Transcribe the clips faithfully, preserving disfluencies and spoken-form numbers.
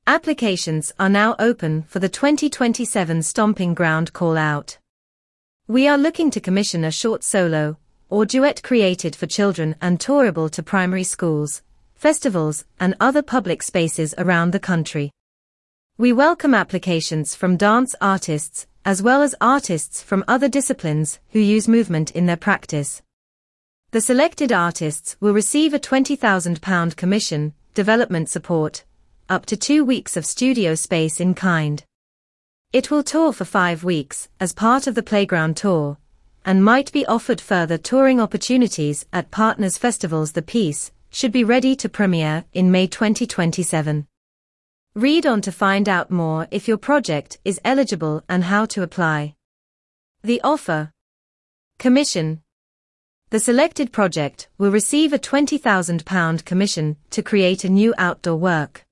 Applications are now open for the twenty twenty-seven Stomping Ground call-out. We are looking to commission a short solo or duet created for children and tourable to primary schools, festivals, and other public spaces around the country. We welcome applications from dance artists, as well as artists from other disciplines who use movement in their practice. The selected artists will receive a twenty thousand pounds commission, development support, up to two weeks of studio space in kind. It will tour for five weeks as part of the Playground Tour, and might be offered further touring opportunities at partners festivals. The piece should be ready to premiere in May twenty twenty-seven. Read on to find out more if your project is eligible and how to apply. The offer. Commission. The selected project will receive a twenty thousand pounds commission to create a new outdoor work.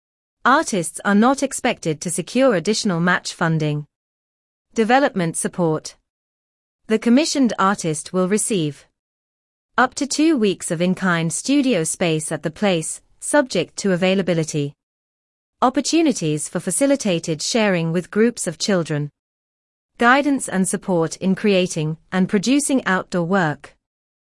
Artists are not expected to secure additional match funding. Development support. The commissioned artist will receive up to two weeks of in-kind studio space at the place, subject to availability. Opportunities for facilitated sharing with groups of children. Guidance and support in creating and producing outdoor work.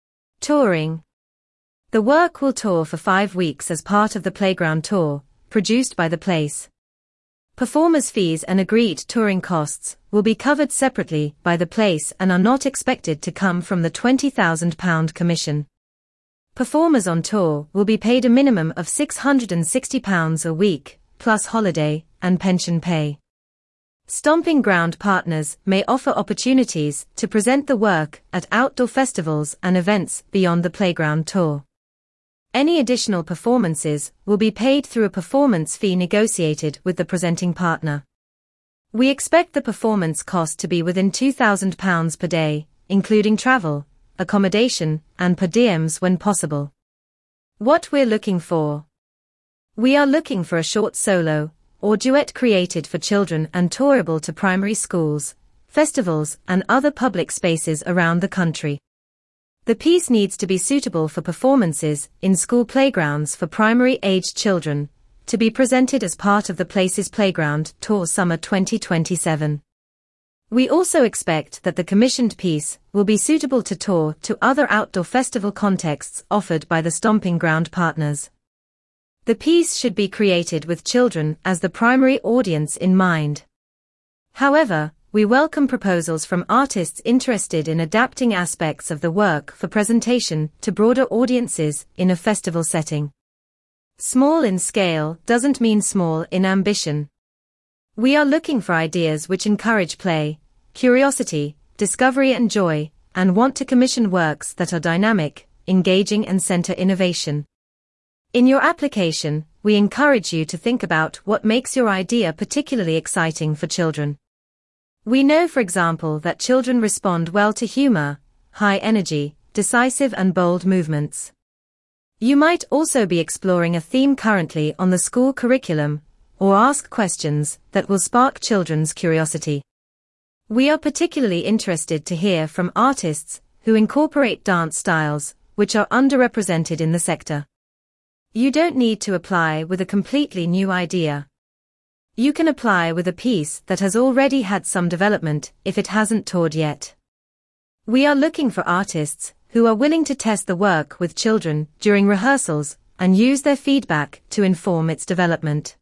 Touring. The work will tour for five weeks as part of the Playground Tour, produced by the place. Performers' fees and agreed touring costs will be covered separately by the place and are not expected to come from the twenty thousand pounds commission. Performers on tour will be paid a minimum of six hundred sixty pounds a week, plus holiday and pension pay. Stomping Ground partners may offer opportunities to present the work at outdoor festivals and events beyond the Playground Tour. Any additional performances will be paid through a performance fee negotiated with the presenting partner. We expect the performance cost to be within two thousand pounds per day, including travel, accommodation, and per diems when possible. What we're looking for. We are looking for a short solo or duet created for children and tourable to primary schools, festivals, and other public spaces around the country. The piece needs to be suitable for performances in school playgrounds for primary-aged children, to be presented as part of the Places Playground Tour Summer twenty twenty-seven. We also expect that the commissioned piece will be suitable to tour to other outdoor festival contexts offered by the Stomping Ground partners. The piece should be created with children as the primary audience in mind. However, we welcome proposals from artists interested in adapting aspects of the work for presentation to broader audiences in a festival setting. Small in scale doesn't mean small in ambition. We are looking for ideas which encourage play, curiosity, discovery and joy, and want to commission works that are dynamic, engaging and center innovation. In your application, we encourage you to think about what makes your idea particularly exciting for children. We know, for example, that children respond well to humor, high energy, decisive and bold movements. You might also be exploring a theme currently on the school curriculum, or ask questions that will spark children's curiosity. We are particularly interested to hear from artists who incorporate dance styles, which are underrepresented in the sector. You don't need to apply with a completely new idea. You can apply with a piece that has already had some development if it hasn't toured yet. We are looking for artists who are willing to test the work with children during rehearsals and use their feedback to inform its development.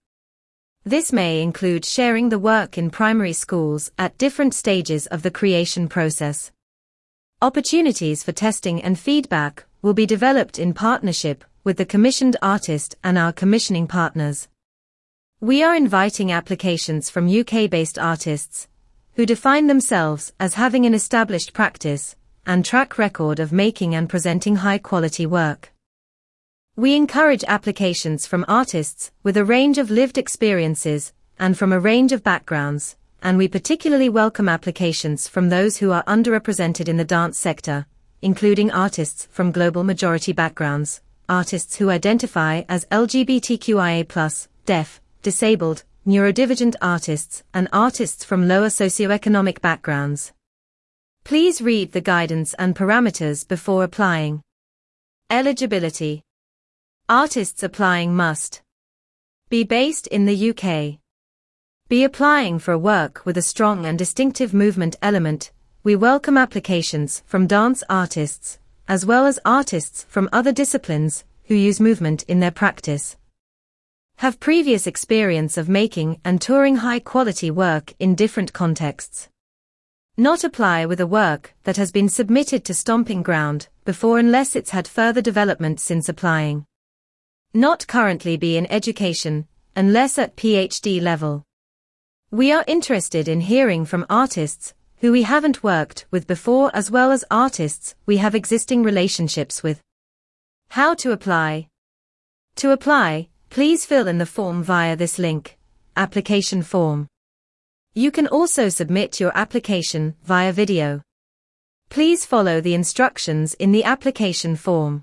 This may include sharing the work in primary schools at different stages of the creation process. Opportunities for testing and feedback will be developed in partnership with the commissioned artist and our commissioning partners. We are inviting applications from U K-based artists who define themselves as having an established practice and track record of making and presenting high-quality work. We encourage applications from artists with a range of lived experiences and from a range of backgrounds, and we particularly welcome applications from those who are underrepresented in the dance sector, including artists from global majority backgrounds, artists who identify as L G B T Q I A plus, deaf, disabled, neurodivergent artists, and artists from lower socioeconomic backgrounds. Please read the guidance and parameters before applying. Eligibility. Artists applying must Be based in the U K. Be applying for a work with a strong and distinctive movement element. We welcome applications from dance artists, as well as artists from other disciplines who use movement in their practice. Have previous experience of making and touring high-quality work in different contexts. Not apply with a work that has been submitted to Stomping Ground before unless it's had further development since applying. Not currently be in education, unless at PhD level. We are interested in hearing from artists who we haven't worked with before as well as artists we have existing relationships with. How to apply? To apply, please fill in the form via this link, application form. You can also submit your application via video. Please follow the instructions in the application form.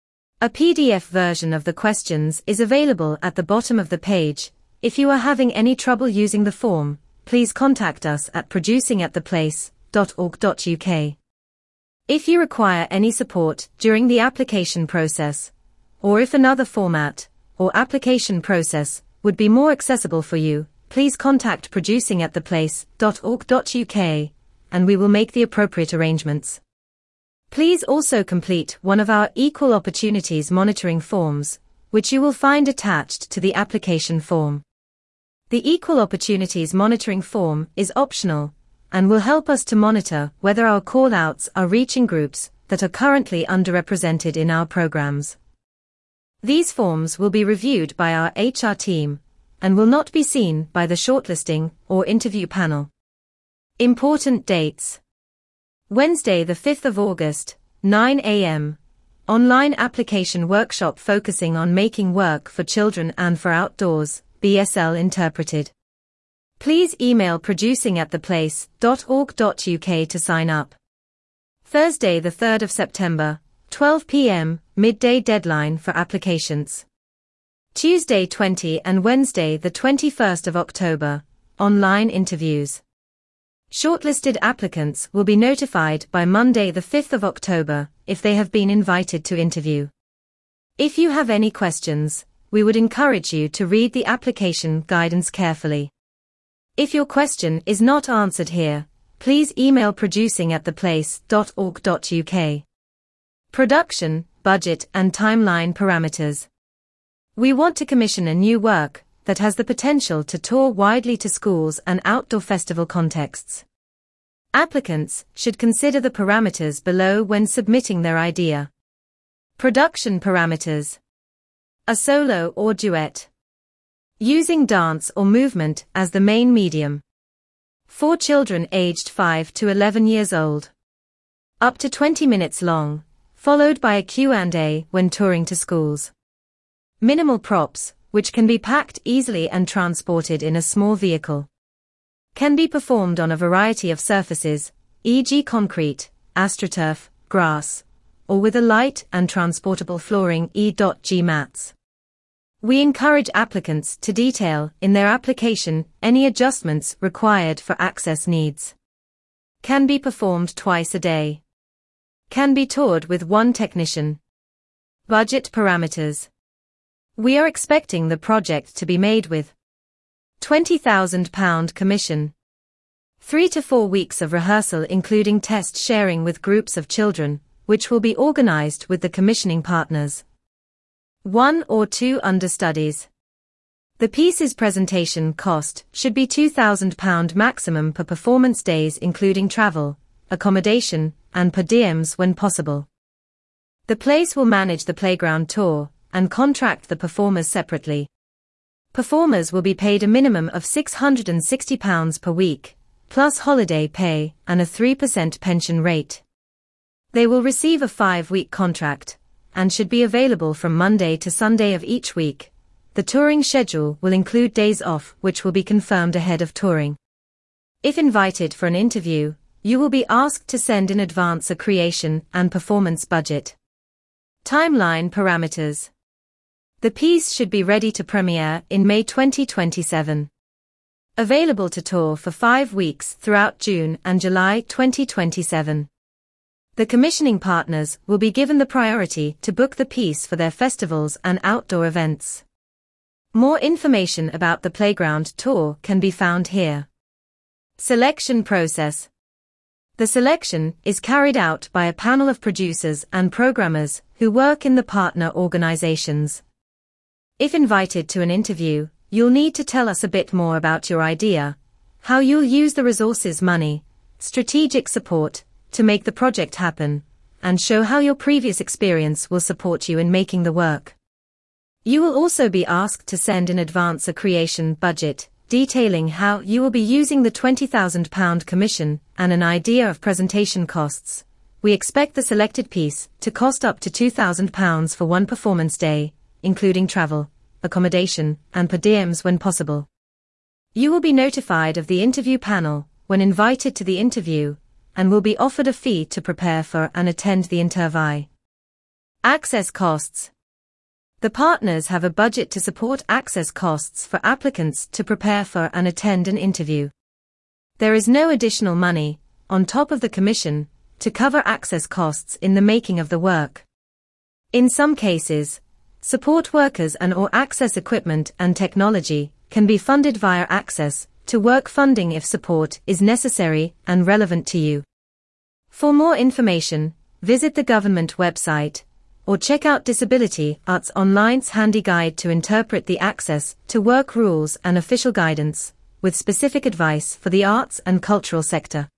A P D F version of the questions is available at the bottom of the page. If you are having any trouble using the form, please contact us at producing at the place dot org dot U K. If you require any support during the application process, or if another format or application process would be more accessible for you, please contact producing at the place dot org dot U K, and we will make the appropriate arrangements. Please also complete one of our Equal Opportunities Monitoring forms, which you will find attached to the application form. The Equal Opportunities Monitoring form is optional and will help us to monitor whether our call-outs are reaching groups that are currently underrepresented in our programs. These forms will be reviewed by our H R team and will not be seen by the shortlisting or interview panel. Important dates. Wednesday the fifth of August, nine a m Online application workshop focusing on making work for children and for outdoors, B S L interpreted. Please email producing at the place dot org dot U K to sign up. Thursday the third of September, twelve p m, midday deadline for applications. Tuesday twentieth and Wednesday the twenty-first of October, online interviews. Shortlisted applicants will be notified by Monday the fifth of October if they have been invited to interview. If you have any questions, we would encourage you to read the application guidance carefully. If your question is not answered here, please email producing at the place dot org dot U K. Production, budget and timeline parameters. We want to commission a new work that has the potential to tour widely to schools and outdoor festival contexts. Applicants should consider the parameters below when submitting their idea. Production parameters. A solo or duet. Using dance or movement as the main medium. For children aged five to eleven years old. Up to twenty minutes long, followed by a Q and A when touring to schools. Minimal props, which can be packed easily and transported in a small vehicle. Can be performed on a variety of surfaces, for example concrete, astroturf, grass, or with a light and transportable flooring for example mats. We encourage applicants to detail in their application any adjustments required for access needs. Can be performed twice a day. Can be toured with one technician. Budget parameters. We are expecting the project to be made with twenty thousand pounds commission. Three to four weeks of rehearsal including test sharing with groups of children, which will be organised with the commissioning partners. One or two understudies. The piece's presentation cost should be two thousand pounds maximum per performance days including travel, accommodation, and per diems when possible. The place will manage the playground tour and contract the performers separately. Performers will be paid a minimum of six hundred sixty pounds per week, plus holiday pay and a three percent pension rate. They will receive a five-week contract, and should be available from Monday to Sunday of each week. The touring schedule will include days off which will be confirmed ahead of touring. If invited for an interview, you will be asked to send in advance a creation and performance budget. Timeline parameters. The piece should be ready to premiere in May twenty twenty-seven. Available to tour for five weeks throughout June and July twenty twenty-seven. The commissioning partners will be given the priority to book the piece for their festivals and outdoor events. More information about the playground tour can be found here. Selection process. The selection is carried out by a panel of producers and programmers who work in the partner organizations. If invited to an interview, you'll need to tell us a bit more about your idea, how you'll use the resources, money, strategic support, to make the project happen, and show how your previous experience will support you in making the work. You will also be asked to send in advance a creation budget, detailing how you will be using the twenty thousand pounds commission and an idea of presentation costs. We expect the selected piece to cost up to two thousand pounds for one performance day, including travel, accommodation, and per diems when possible. You will be notified of the interview panel when invited to the interview, and will be offered a fee to prepare for and attend the interview. Access costs. The partners have a budget to support access costs for applicants to prepare for and attend an interview. There is no additional money, on top of the commission, to cover access costs in the making of the work. In some cases, support workers and or access equipment and technology can be funded via access to work funding if support is necessary and relevant to you. For more information, visit the government website, or check out Disability Arts Online's handy guide to interpret the access to work rules and official guidance, with specific advice for the arts and cultural sector.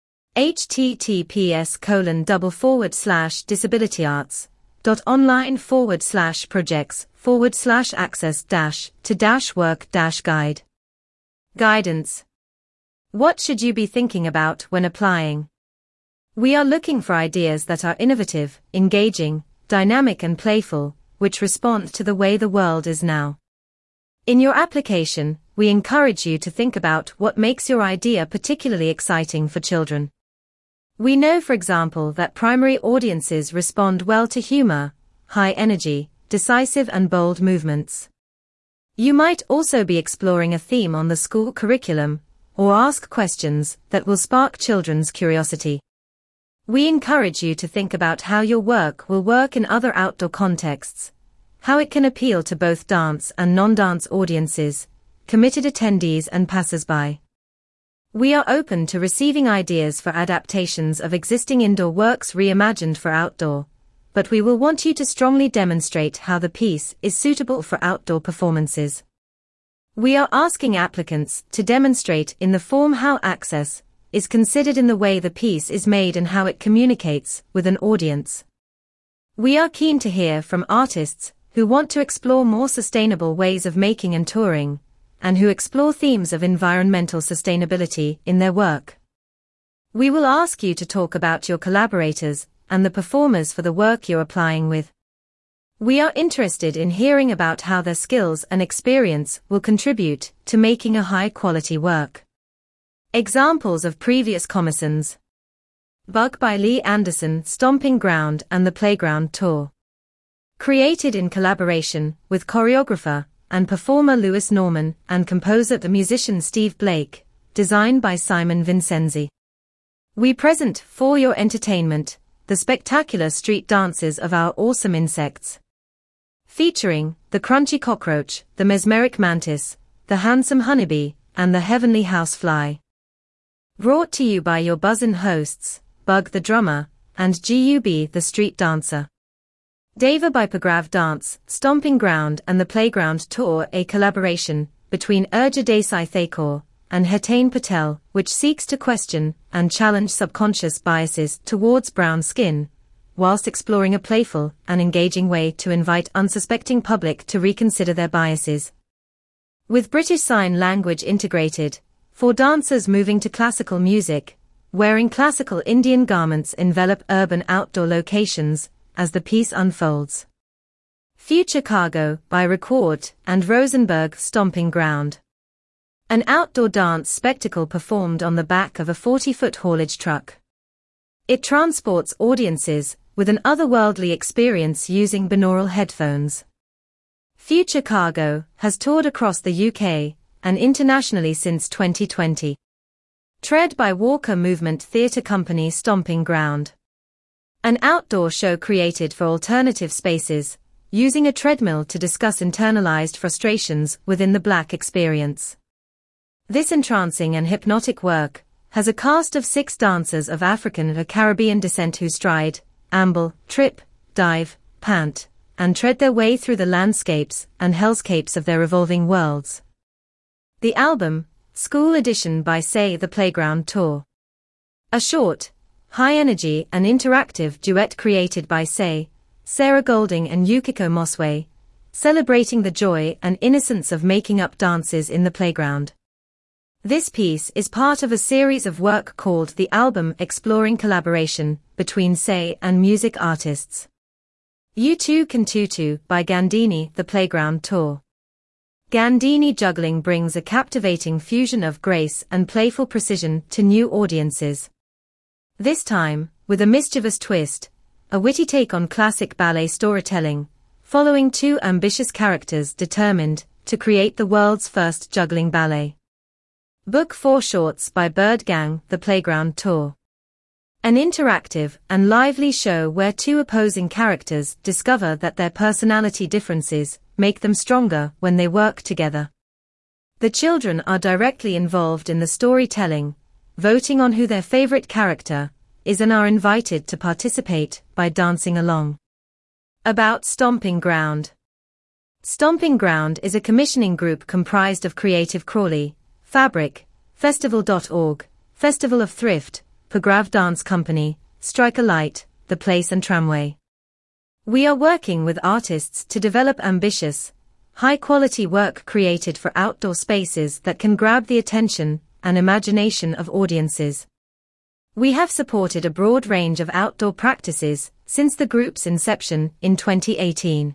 https colon double forward slash disabilityarts dot online forward slash projects forward slash access dash to dash work dash guide. Guidance. What should you be thinking about when applying? We are looking for ideas that are innovative, engaging, dynamic and playful, which respond to the way the world is now. In your application, we encourage you to think about what makes your idea particularly exciting for children. We know, for example, that primary audiences respond well to humor, high energy, decisive and bold movements. You might also be exploring a theme on the school curriculum, or ask questions that will spark children's curiosity. We encourage you to think about how your work will work in other outdoor contexts, how it can appeal to both dance and non-dance audiences, committed attendees and passers-by. We are open to receiving ideas for adaptations of existing indoor works reimagined for outdoor, but we will want you to strongly demonstrate how the piece is suitable for outdoor performances. We are asking applicants to demonstrate in the form how access is considered in the way the piece is made and how it communicates with an audience. We are keen to hear from artists who want to explore more sustainable ways of making and touring, and who explore themes of environmental sustainability in their work. We will ask you to talk about your collaborators and the performers for the work you're applying with. We are interested in hearing about how their skills and experience will contribute to making a high-quality work. Examples of previous commissions. Bug by Lee Anderson, Stomping Ground and the Playground Tour. Created in collaboration with choreographer and performer Lewis Norman and composer the musician Steve Blake, designed by Simon Vincenzi. We present for your entertainment the spectacular street dances of our awesome insects. Featuring the crunchy cockroach, the mesmeric mantis, the handsome honeybee, and the heavenly housefly. Brought to you by your buzzin' hosts, Bug the drummer, and G U B the street dancer. Deva by Pagrav Dance, Stomping Ground and the Playground Tour, a collaboration between Urja Desai Thakor and Hetain Patel, which seeks to question and challenge subconscious biases towards brown skin, whilst exploring a playful and engaging way to invite unsuspecting public to reconsider their biases. With British Sign Language integrated, for dancers moving to classical music, wearing classical Indian garments envelop urban outdoor locations as the piece unfolds. Future Cargo by Record and Rosenberg, Stomping Ground. An outdoor dance spectacle performed on the back of a forty-foot haulage truck. It transports audiences with an otherworldly experience using binaural headphones. Future Cargo has toured across the U K and internationally since twenty twenty. Tread by Walker Movement Theatre Company, Stomping Ground. An outdoor show created for alternative spaces, using a treadmill to discuss internalized frustrations within the Black experience. This entrancing and hypnotic work has a cast of six dancers of African or Caribbean descent who stride, amble, trip, dive, pant, and tread their way through the landscapes and hellscapes of their revolving worlds. The album, School Edition by Say the Playground Tour. A short, high-energy and interactive duet created by Say, Sarah Golding and Yukiko Mosway, celebrating the joy and innocence of making up dances in the playground. This piece is part of a series of work called The Album, exploring collaboration between Say and music artists. You Too Can Tutu by Gandini, The Playground Tour. Gandini juggling brings a captivating fusion of grace and playful precision to new audiences. This time, with a mischievous twist, a witty take on classic ballet storytelling, following two ambitious characters determined to create the world's first juggling ballet. Book four shorts by Bird Gang, The Playground Tour. An interactive and lively show where two opposing characters discover that their personality differences make them stronger when they work together. The children are directly involved in the storytelling, voting on who their favorite character is and are invited to participate by dancing along. About Stomping Ground. Stomping Ground is a commissioning group comprised of Creative Crawley, Fabric, Festival dot org, Festival of Thrift, Pagrav Dance Company, Strike a Light, The Place and Tramway. We are working with artists to develop ambitious, high-quality work created for outdoor spaces that can grab the attention and imagination of audiences. We have supported a broad range of outdoor practices since the group's inception in twenty eighteen.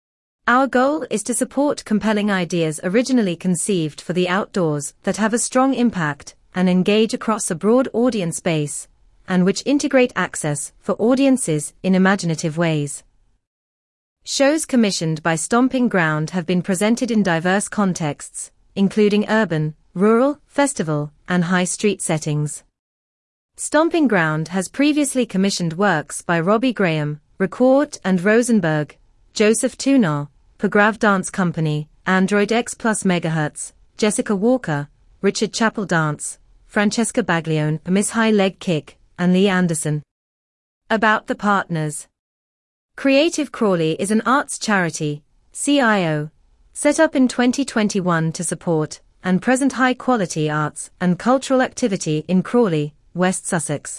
Our goal is to support compelling ideas originally conceived for the outdoors that have a strong impact and engage across a broad audience base, and which integrate access for audiences in imaginative ways. Shows commissioned by Stomping Ground have been presented in diverse contexts, including urban, rural, festival, and high street settings. Stomping Ground has previously commissioned works by Robbie Graham, Record and Rosenberg, Joseph Tunal, Pagrav Dance Company, Android X Plus Megahertz, Jessica Walker, Richard Chappell Dance, Francesca Baglione, Miss High Leg Kick, and Lee Anderson. About the partners. Creative Crawley is an arts charity, C I O, set up in twenty twenty-one to support and present high-quality arts and cultural activity in Crawley, West Sussex.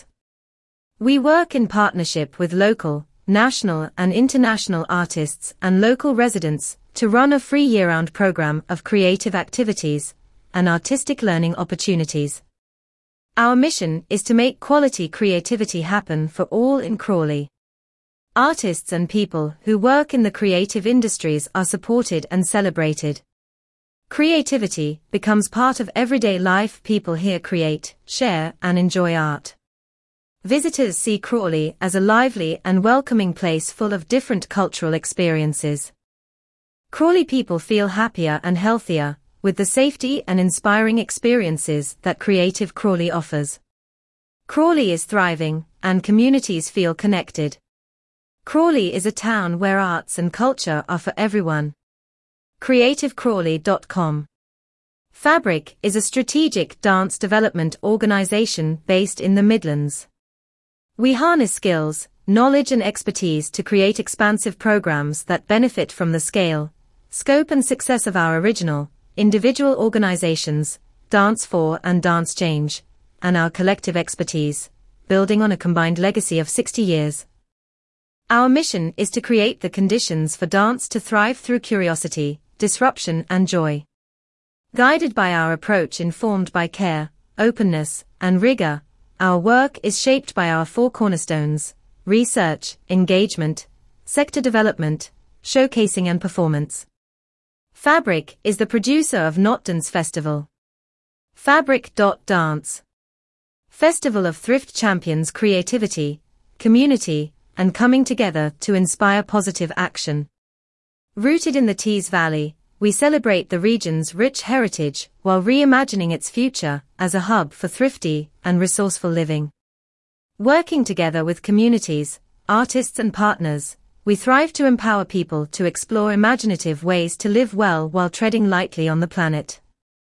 We work in partnership with local, national and international artists and local residents to run a free year-round program of creative activities and artistic learning opportunities. Our mission is to make quality creativity happen for all in Crawley. Artists and people who work in the creative industries are supported and celebrated. Creativity becomes part of everyday life. People here create, share, and enjoy art. Visitors see Crawley as a lively and welcoming place full of different cultural experiences. Crawley people feel happier and healthier with the safety and inspiring experiences that Creative Crawley offers. Crawley is thriving, and communities feel connected. Crawley is a town where arts and culture are for everyone. creative crawley dot com. Fabric is a strategic dance development organization based in the Midlands. We harness skills, knowledge and expertise to create expansive programs that benefit from the scale, scope and success of our original, individual organizations, Dance for and Dance Change, and our collective expertise, building on a combined legacy of sixty years. Our mission is to create the conditions for dance to thrive through curiosity, disruption and joy. Guided by our approach informed by care, openness, and rigor, our work is shaped by our four cornerstones: research, engagement, sector development, showcasing and performance. Fabric is the producer of Not Dance Festival. Fabric dot Dance. Festival of Thrift champions creativity, community, and coming together to inspire positive action. Rooted in the Tees Valley, we celebrate the region's rich heritage while reimagining its future as a hub for thrifty and resourceful living. Working together with communities, artists and partners, we thrive to empower people to explore imaginative ways to live well while treading lightly on the planet.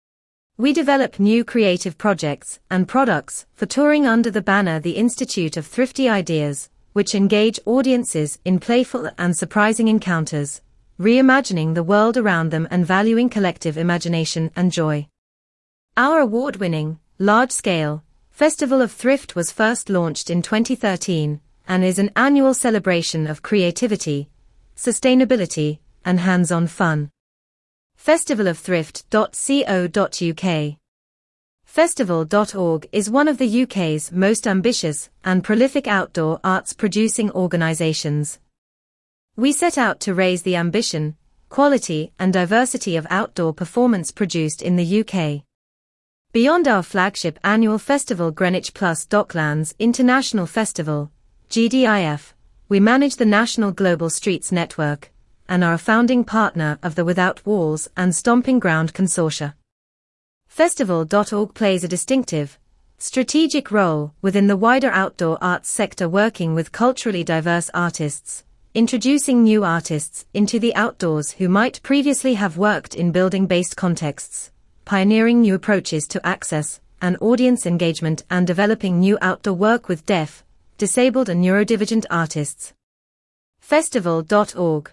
We develop new creative projects and products for touring under the banner The Institute of Thrifty Ideas, which engage audiences in playful and surprising encounters, reimagining the world around them and valuing collective imagination and joy. Our award-winning, large-scale, Festival of Thrift was first launched in twenty thirteen, and is an annual celebration of creativity, sustainability, and hands-on fun. festival of thrift dot co dot U K Festival dot org is one of the U K's most ambitious and prolific outdoor arts-producing organisations. We set out to raise the ambition, quality and diversity of outdoor performance produced in the U K. Beyond our flagship annual festival Greenwich Plus Docklands International Festival, G D I F, we manage the National Global Streets Network, and are a founding partner of the Without Walls and Stomping Ground Consortia. festival dot org plays a distinctive, strategic role within the wider outdoor arts sector, working with culturally diverse artists, introducing new artists into the outdoors who might previously have worked in building-based contexts, pioneering new approaches to access and audience engagement, and developing new outdoor work with deaf, disabled and neurodivergent artists. festival dot org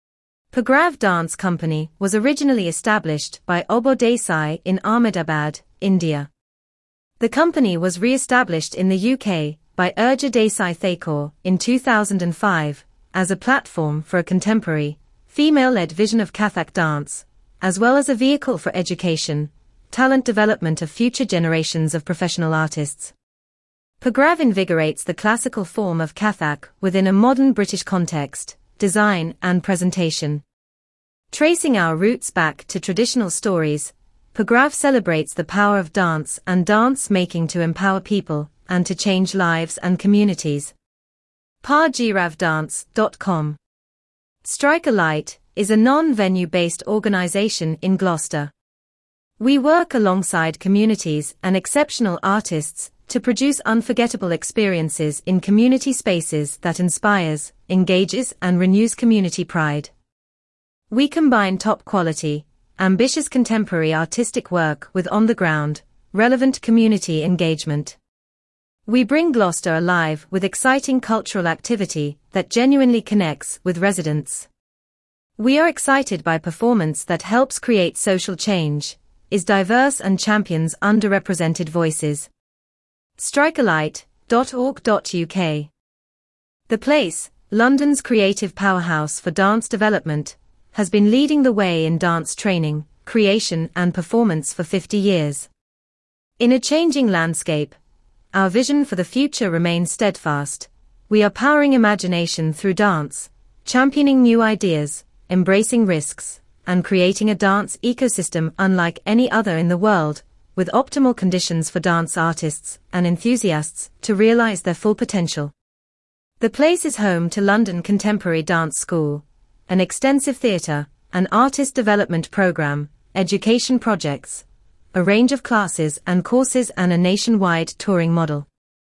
Pagrav Dance Company was originally established by Obbo Desai in Ahmedabad, India. The company was re-established in the U K by Urja Desai Thakor in two thousand five as a platform for a contemporary, female-led vision of Kathak dance, as well as a vehicle for education, talent development of future generations of professional artists. Pagrav invigorates the classical form of Kathak within a modern British context, design and presentation. Tracing our roots back to traditional stories, Pagrav celebrates the power of dance and dance making to empower people and to change lives and communities. Pagirav dance dot com Strike a Light is a non-venue based organisation in Gloucester. We work alongside communities and exceptional artists to produce unforgettable experiences in community spaces that inspires, engages and renews community pride. We combine top quality, ambitious contemporary artistic work with on-the-ground, relevant community engagement. We bring Gloucester alive with exciting cultural activity that genuinely connects with residents. We are excited by performance that helps create social change, is diverse and champions underrepresented voices. strike a light dot org dot U K The Place, London's creative powerhouse for dance development, has been leading the way in dance training, creation and performance for fifty years. In a changing landscape, our vision for the future remains steadfast. We are powering imagination through dance, championing new ideas, embracing risks, and creating a dance ecosystem unlike any other in the world, with optimal conditions for dance artists and enthusiasts to realize their full potential. The Place is home to London Contemporary Dance School, an extensive theatre, an artist development programme, education projects, a range of classes and courses and a nationwide touring model.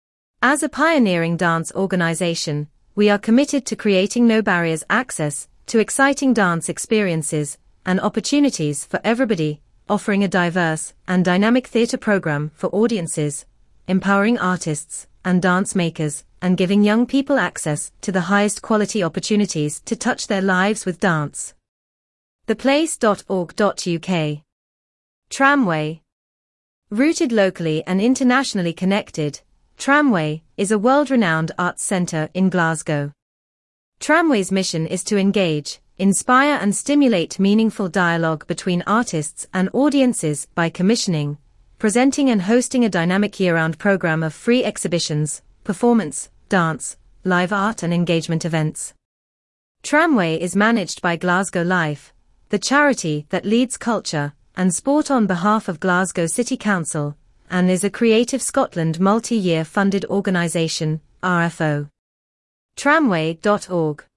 As a pioneering dance organisation, we are committed to creating no barriers access to exciting dance experiences and opportunities for everybody, offering a diverse and dynamic theatre programme for audiences, empowering artists and dance makers, and giving young people access to the highest quality opportunities to touch their lives with dance. the place dot org dot U K Tramway. Rooted locally and internationally connected, Tramway is a world-renowned arts centre in Glasgow. Tramway's mission is to engage, inspire and stimulate meaningful dialogue between artists and audiences by commissioning, presenting and hosting a dynamic year-round programme of free exhibitions, performance, dance, live art and engagement events. Tramway is managed by Glasgow Life, the charity that leads culture and sport on behalf of Glasgow City Council, and is a Creative Scotland multi-year funded organisation, R F O. Tramway dot org